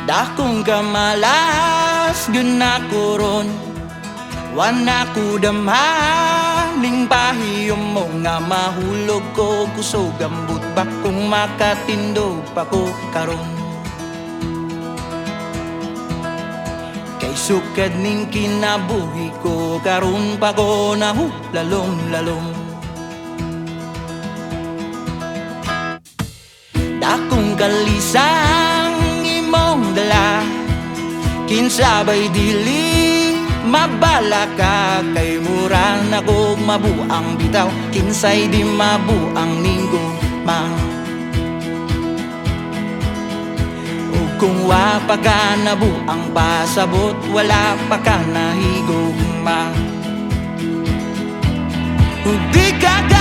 Dakong kamalas gun ako ron, wana ko damaning pahiyom mo nga mahulog ko. Kusog gambut ba kung makatindog pa ko karon. Kay sukad ning kinabuhi ko karon pa ko nahulalom-lalom. Dakong kalisang imong dala, kinsabay dili mabala ka. Kay mura na kog mabuang bitaw, kinsay di mabuang ninggo mang. O kung wa pa ka nabuang pasabot, wala pa ka nahigugma. Di ka